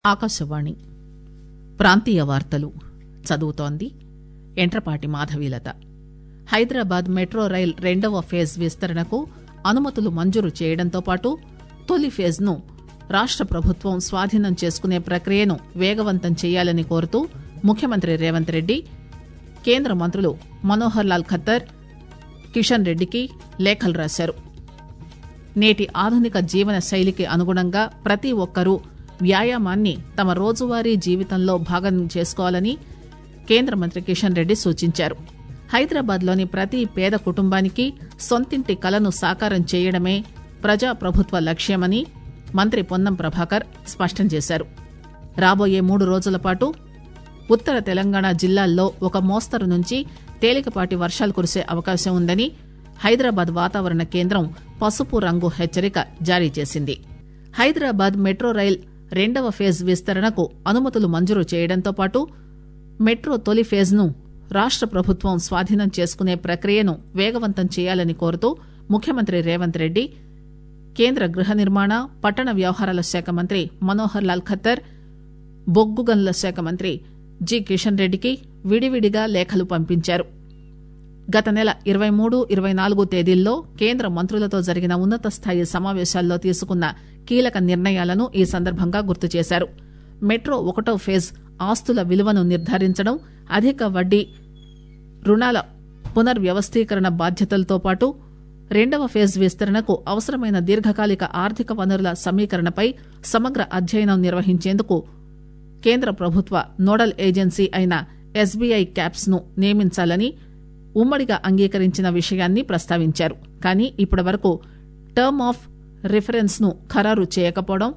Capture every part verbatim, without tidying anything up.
ఆకాశవాణి ప్రాంతీయ వార్తలు చదువుతోంది ఎంట్రపాటి మాధవీలత. హైదరాబాద్ మెట్రో రైల్ రెండవ ఫేజ్ విస్తరణకు అనుమతులు మంజూరు చేయడంతో పాటు తొలి ఫేజ్ ను రాష్ట ప్రభుత్వం స్వాధీనం చేసుకునే ప్రక్రియను వేగవంతం చేయాలని కోరుతూ ముఖ్యమంత్రి రేవంత్ రెడ్డి కేంద్ర మంత్రులు మనోహర్ లాల్ ఖట్టర్, కిషన్ రెడ్డికి లేఖలు రాశారు. నేటి ఆధునిక జీవన శైలికి అనుగుణంగా ప్రతి ఒక్కరూ వ్యాయామాన్ని తమ రోజువారీ జీవితంలో భాగం చేసుకోవాలని కేంద్ర మంత్రి కిషన్ రెడ్డి సూచించారు. హైదరాబాద్ లోని ప్రతి పేద కుటుంబానికి సొంతింటి కలను సాకారం చేయడమే ప్రజాప్రభుత్వ లక్ష్యమని మంత్రి పొన్నం ప్రభాకర్ స్పష్టం చేశారు. రాబోయే మూడు రోజుల పాటు ఉత్తర తెలంగాణ జిల్లాల్లో ఒక మోస్తరు నుంచి తేలికపాటి వర్షాలు కురిసే అవకాశం ఉందని హైదరాబాద్ వాతావరణ కేంద్రం పసుపు రంగు హెచ్చరిక జారీ చేసింది. హైదరాబాద్ మెట్రో రైల్ రెండవ ఫేజ్ విస్తరణకు అనుమతులు మంజూరు చేయడంతో పాటు మెట్రో తొలి ఫేజ్ ను రాష్ట ప్రభుత్వం స్వాధీనం చేసుకునే ప్రక్రియను వేగవంతం చేయాలని కోరుతూ ముఖ్యమంత్రి రేవంత్ రెడ్డి కేంద్ర గృహ నిర్మాణ పట్టణ వ్యవహారాల శాఖ మంత్రి మనోహర్ లాల్ ఖట్టర్, బొగ్గు గనుల శాఖ మంత్రి జి కిషన్ రెడ్డికి విడివిడిగా లేఖలు పంపించారు. గత నెల ఇరవై మూడు ఇరవై నాలుగు తేదీల్లో కేంద్ర మంత్రులతో జరిగిన ఉన్నత స్థాయి సమావేశాల్లో తీసుకున్న కీలక నిర్ణయాలను ఈ సందర్భంగా గుర్తు చేశారు. మెట్రో ఒకటో ఫేజ్ ఆస్తుల విలువను నిర్ధారించడం, అధిక వడ్డీ రుణాల పునర్వ్యవస్థీకరణ బాధ్యతలతో పాటు రెండవ ఫేజ్ విస్తరణకు అవసరమైన దీర్ఘకాలిక ఆర్థిక వనరుల సమీకరణపై సమగ్ర అధ్యయనం నిర్వహించేందుకు కేంద్ర ప్రభుత్వ నోడల్ ఏజెన్సీ అయిన ఎస్బీఐ క్యాప్స్ ను నియమించాలని ఉమ్మడిగా అంగీకరించిన విషయాన్ని ప్రస్తావించారు. కానీ ఇప్పటివరకు టర్మ్ ఆఫ్ రిఫరెన్స్ ను ఖరారు చేయకపోవడం,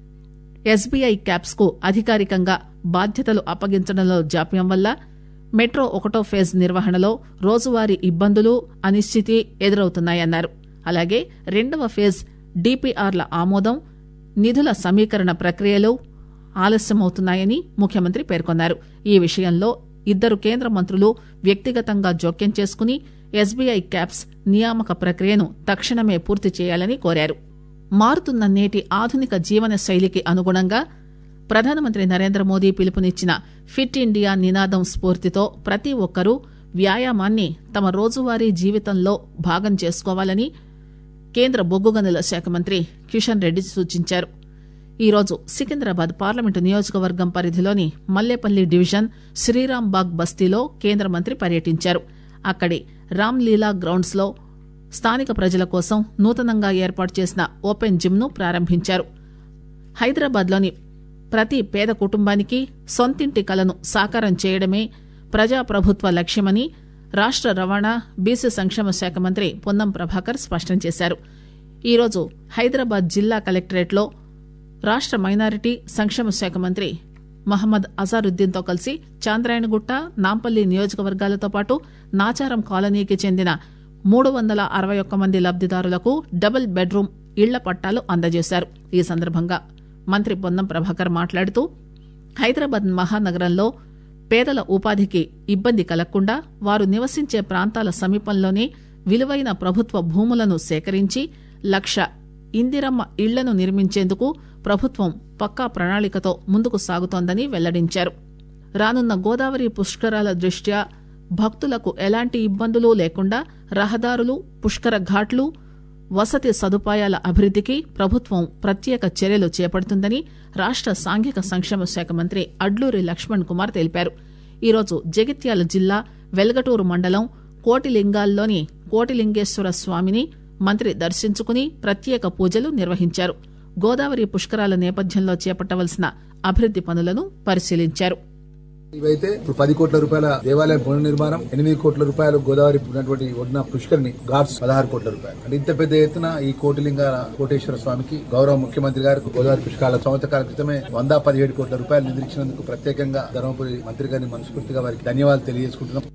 ఎస్బీఐ క్యాప్స్ కు అధికారికంగా బాధ్యతలు అప్పగించడంలో జాప్యం వల్ల మెట్రో ఒకటో ఫేజ్ నిర్వహణలో రోజువారీ ఇబ్బందులు, అనిశ్చితి ఎదురవుతున్నాయన్నారు. అలాగే రెండవ ఫేజ్ డీపీఆర్ల ఆమోదం, నిధుల సమీకరణ ప్రక్రియలు ఆలస్యమవుతున్నాయని ముఖ్యమంత్రి పేర్కొన్నారు. ఈ విషయంలో ఇద్దరు కేంద్ర మంత్రులు వ్యక్తిగతంగా జోక్యం చేసుకుని ఎస్బీఐ క్యాప్స్ నియామక ప్రక్రియను తక్షణమే పూర్తి చేయాలని కోరారు. మారుతున్న నేటి ఆధునిక జీవన శైలికి అనుగుణంగా ప్రధానమంత్రి నరేంద్ర మోదీ పిలుపునిచ్చిన ఫిట్ ఇండియా నినాదం స్ఫూర్తితో ప్రతి ఒక్కరూ వ్యాయామాన్ని తమ రోజువారీ జీవితంలో భాగం చేసుకోవాలని కేంద్ర బొగ్గు గనుల శాఖ మంత్రి కిషన్ రెడ్డి సూచించారు. ఈరోజు సికింద్రాబాద్ పార్లమెంటు నియోజకవర్గం పరిధిలోని మల్లేపల్లి డివిజన్ శ్రీరాంబాగ్ బస్తీలో కేంద్ర మంత్రి పర్యటించారు. అక్కడి రామ్లీలా గ్రౌండ్స్ లో స్థానిక ప్రజల కోసం నూతనంగా ఏర్పాటు చేసిన ఓపెన్ జిమ్ ను ప్రారంభించారు. హైదరాబాద్ లోని ప్రతి పేద కుటుంబానికి సొంతింటి కలను సాకారం చేయడమే ప్రజాప్రభుత్వ లక్ష్యమని రాష్ట రవాణా బీసీ సంక్షేమ శాఖ మంత్రి పొన్నం ప్రభాకర్ స్పష్టం చేశారు. ఈరోజు హైదరాబాద్ జిల్లా కలెక్టరేట్ లో రాష్ట మైనారిటీ సంక్షేమ శాఖ మంత్రి మహమ్మద్ అజారుద్దీన్ తో కలిసి చాంద్రాయణగుట్ట, నాంపల్లి నియోజకవర్గాలతో పాటు నాచారం కాలనీకి చెందిన మూడు వందల అరవై ఒక్క మంది లబ్దిదారులకు డబుల్ బెడ్రూమ్ ఇళ్ల పట్టాలు అందజేశారు. ఈ సందర్భంగా మంత్రి పొన్నం ప్రభాకర్ మాట్లాడుతూ హైదరాబాద్ మహానగరంలో పేదల ఉపాధికి ఇబ్బంది కలగకుండా వారు నివసించే ప్రాంతాల సమీపంలోనే విలువైన ప్రభుత్వ భూములను సేకరించి లక్ష ఇందిరమ్మ ఇళ్లను నిర్మించేందుకు ప్రభుత్వం పక్కా ప్రణాళికతో ముందుకు సాగుతోందని వెల్లడించారు. రానున్న గోదావరి పుష్కరాల దృష్ట్యా భక్తులకు ఎలాంటి ఇబ్బందులు లేకుండా రహదారులు, పుష్కర ఘాట్లు, వసతి సదుపాయాల అభివృద్దికి ప్రభుత్వం ప్రత్యేక చర్యలు చేపడుతుందని రాష్ట సాంఘిక సంక్షేమ శాఖ మంత్రి అడ్లూరి లక్ష్మణ్ కుమార్ తెలిపారు. ఈరోజు జగిత్యాల జిల్లా వెల్గటూరు మండలం కోటిలింగాల్లోని కోటిలింగేశ్వర స్వామిని మంత్రి దర్శించుకుని ప్రత్యేక పూజలు నిర్వహించారు. గోదావరి పుష్కరాల నేపథ్యంలో చేపట్టవలసిన అభివృద్ది పనులను పరిశీలించారు. ఇవైతే ఇప్పుడు పది కోట్ల రూపాయల దేవాలయం పునర్నిర్మాణం, ఎనిమిది కోట్ల రూపాయలు గోదావరి ఉన్నటువంటి ఒడిన పుష్కరిని ఘాట్స్ పదహారు కోట్ల రూపాయలు. అంటే ఇంత పెద్ద ఎత్తున ఈ కోటిలింగ కోటేశ్వర స్వామికి గౌరవ ముఖ్యమంత్రి గారు గోదావరి పుష్కరాల సంవత్సర కాల క్రితమే వంద పదిహేడు కోట్ల రూపాయలు నిధులిచ్చినందుకు ప్రత్యేకంగా ధర్మపురి మంత్రి గారిని మనస్ఫూర్తిగా వారికి ధన్యవాదాలు తెలియజేసుకుంటున్నాం.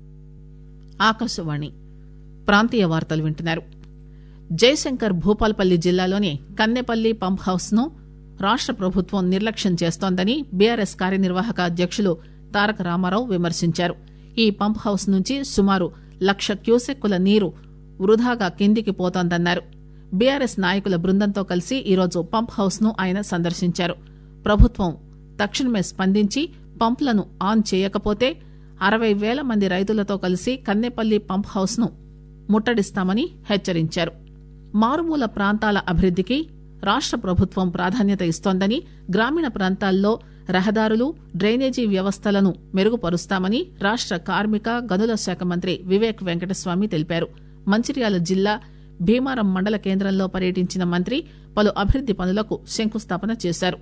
ఆకాశవాణి ప్రాంతీయ వార్తలు వింటున్నారు. జయశంకర్ భూపాల్పల్లి జిల్లాలోని కన్నెపల్లి పంప్ హౌస్ ను రాష్ట ప్రభుత్వం నిర్లక్ష్యం చేస్తోందని బీఆర్ఎస్ కార్యనిర్వాహక అధ్యక్షులు తారక రామారావు విమర్శించారు. ఈ పంప్ హౌస్ నుంచి సుమారు లక్ష క్యూసెక్కుల నీరు వృధాగా కిందికి పోతోందన్నారు. బీఆర్ఎస్ నాయకుల బృందంతో కలిసి ఈరోజు పంప్ హౌస్ ను ఆయన సందర్శించారు. ప్రభుత్వం తక్షణమే స్పందించి పంపులను ఆన్ చేయకపోతే అరవై వేల మంది రైతులతో కలిసి కన్నెపల్లి పంప్ హౌస్ ను ముట్టడిస్తామని హెచ్చరించారు. మారుమూల ప్రాంతాల అభివృద్దికి రాష్ట ప్రభుత్వం ప్రాధాన్యత ఇస్తోందని, గ్రామీణ ప్రాంతాల్లో రహదారులు, డ్రైనేజీ వ్యవస్థలను మెరుగుపరుస్తామని రాష్ట కార్మిక గనుల శాఖ మంత్రి వివేక్ వెంకటస్వామి తెలిపారు. మంచిర్యాల జిల్లా భీమారం మండల కేంద్రంలో పర్యటించిన మంత్రి పలు అభివృద్ది పనులకు శంకుస్థాపన చేశారు.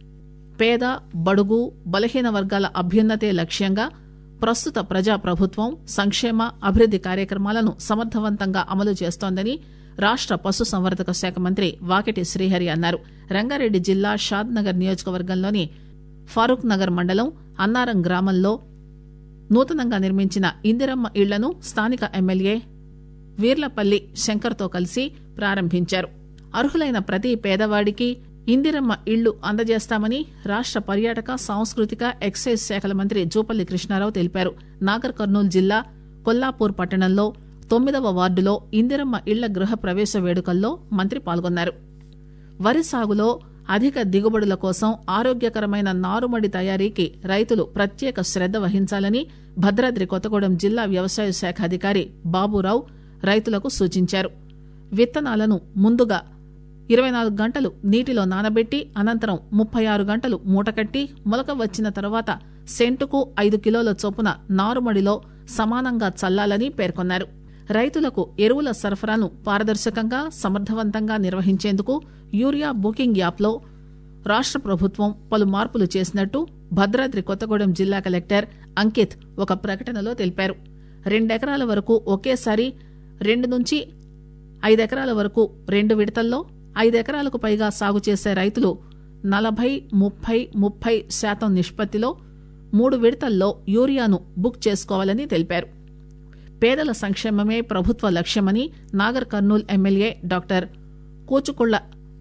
పేద, బడుగు, బలహీన వర్గాల అభ్యున్నతే లక్ష్యంగా ప్రస్తుత ప్రజా ప్రభుత్వం సంక్షేమ, అభివృద్ది కార్యక్రమాలను సమర్థవంతంగా అమలు చేస్తోందని రాష్ట పశుసంవర్ధక శాఖ మంత్రి వాకిటి శ్రీహరి అన్నారు. రంగారెడ్డి జిల్లా షాద్ నగర్ నియోజకవర్గంలోని ఫారూక్ నగర్ మండలం అన్నారం గ్రామంలో నూతనంగా నిర్మించిన ఇందిరమ్మ ఇళ్లను స్థానిక ఎమ్మెల్యే వీర్లపల్లి శంకర్తో కలిసి ప్రారంభించారు. అర్హులైన ప్రతి పేదవాడికి ఇందిరమ్మ ఇళ్లు అందజేస్తామని రాష్ట పర్యాటక, సాంస్కృతిక, ఎక్సైజ్ శాఖల మంత్రి జూపల్లి కృష్ణారావు తెలిపారు. నాగర్ కర్నూలు జిల్లా కొల్లాపూర్ పట్టణంలో తొమ్మిదవ వార్డులో ఇందిరమ్మ ఇళ్ల గృహ ప్రవేశ వేడుకల్లో మంత్రి పాల్గొన్నారు. వరి సాగులో అధిక దిగుబడుల కోసం ఆరోగ్యకరమైన నారుమడి తయారీకి రైతులు ప్రత్యేక శ్రద్ద వహించాలని భద్రాద్రి కొత్తగూడెం జిల్లా వ్యవసాయ శాఖ అధికారి బాబురావు రైతులకు సూచించారు. విత్తనాలను ముందుగా ఇరవై నాలుగు గంటలు నీటిలో నానబెట్టి అనంతరం ముప్పై ఆరు గంటలు మూటకట్టి మొలక వచ్చిన తర్వాత సెంటుకు ఐదు కిలోల చొప్పున నారుమడిలో సమానంగా చల్లాలని పేర్కొన్నారు. రైతులకు ఎరువుల సరఫరాను పారదర్శకంగా, సమర్థవంతంగా నిర్వహించేందుకు యూరియా బుకింగ్ యాప్లో రాష్ట ప్రభుత్వం పలు మార్పులు చేసినట్టు భద్రాద్రి కొత్తగూడెం జిల్లా కలెక్టర్ అంకిత్ ఒక ప్రకటనలో తెలిపారు. రెండెకరాల వరకు ఒకేసారి, రెండు నుంచి ఐదెకరాల వరకు రెండు విడతల్లో, ఐదెకరాలకు పైగా సాగు చేసే రైతులు నలభై ముప్పై ముప్పై శాతం నిష్పత్తిలో మూడు విడతల్లో యూరియాను బుక్ చేసుకోవాలని తెలిపారు. పేదల సంక్షేమమే ప్రభుత్వ లక్ష్యమని నాగర్ కర్నూల్ ఎమ్మెల్యే డాక్టర్ కూచుకుళ్ల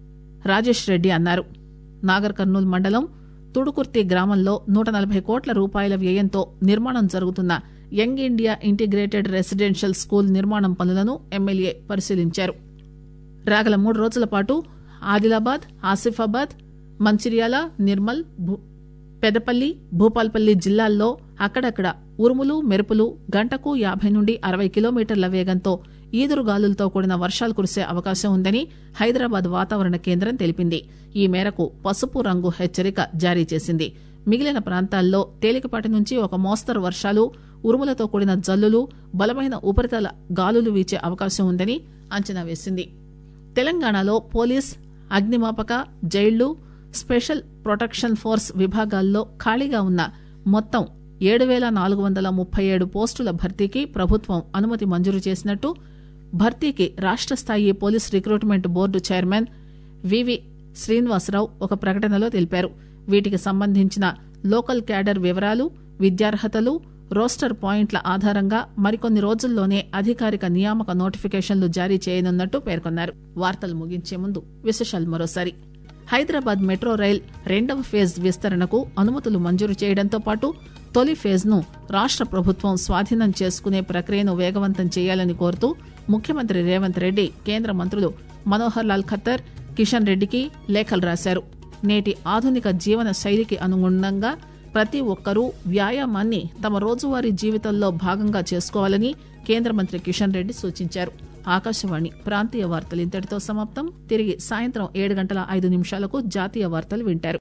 రాజేష్ రెడ్డి అన్నారు. నాగర్ కర్నూల్ మండలం తుడుకుర్తి గ్రామంలో నూట నలభై కోట్ల రూపాయల వ్యయంతో నిర్మాణం జరుగుతున్న young India integrated residential school నిర్మాణం పనులను ఎమ్మెల్యే పరిశీలించారు. రాగల మూడు రోజుల పాటు ఆదిలాబాద్, ఆసిఫాబాద్, మంచిర్యాల, నిర్మల్, పెదపల్లి, భూపాల్పల్లి జిల్లాల్లో అక్కడక్కడ ఉరుములు, మెరుపులు, గంటకు యాభై నుండి అరవై కిలోమీటర్ల వేగంతో ఈదురుగాలులతో కూడిన వర్షాలు కురిసే అవకాశం ఉందని హైదరాబాద్ వాతావరణ కేంద్రం తెలిపింది. ఈ మేరకు పసుపు రంగు హెచ్చరిక జారీ చేసింది. మిగిలిన ప్రాంతాల్లో తేలికపాటి నుంచి ఒక మోస్తరు వర్షాలు, ఉరుములతో కూడిన జల్లులు, బలమైన ఉపరితల గాలులు వీచే అవకాశం ఉందని అంచనా వేసింది. తెలంగాణలో పోలీస్, అగ్నిమాపక, జైళ్లు, స్పెషల్ ప్రొటెక్షన్ ఫోర్స్ విభాగాల్లో ఖాళీగా ఉన్న మొత్తం ఏడు వేల నాలుగు వందల ముప్పై ఏడు పోస్టుల భర్తీకి ప్రభుత్వం అనుమతి మంజూరు చేసినట్టు భర్తీకి రాష్ట స్థాయి police recruitment board chairman V V Srinivasarao ఒక ప్రకటనలో తెలిపారు. వీటికి సంబంధించిన లోకల్ క్యాడర్ వివరాలు, విద్యార్హతలు, రోస్టర్ పాయింట్ల ఆధారంగా మరికొన్ని రోజుల్లోనే అధికారిక నియామక నోటిఫికేషన్లు జారీ చేయనున్నట్టు పేర్కొన్నారు. వార్తలు ముగించే ముందు విశేషాలు మరోసారి. హైదరాబాద్ మెట్రో రైల్ రెండవ ఫేజ్ విస్తరణకు అనుమతులు మంజూరు చేయడంతో పాటు తొలి ఫేజ్ ను రాష్ట ప్రభుత్వం స్వాధీనం చేసుకునే ప్రక్రియను వేగవంతం చేయాలని కోరుతూ ముఖ్యమంత్రి రేవంత్ రెడ్డి కేంద్ర మంత్రులు మనోహర్ లాల్ ఖట్టర్, కిషన్ రెడ్డికి లేఖలు రాశారు. నేటి ఆధునిక జీవన శైలికి అనుగుణంగా ప్రతి ఒక్కరూ వ్యాయామాన్ని తమ రోజువారీ జీవితంలో భాగంగా చేసుకోవాలని కేంద్ర మంత్రి కిషన్ రెడ్డి సూచించారు. ఆకాశవాణి ప్రాంతీయ వార్తలు ఇంతటితో సమాప్తం. తిరిగి సాయంత్రం ఏడు గంటల ఐదు నిమిషాలకు జాతీయ వార్తలు వింటారు.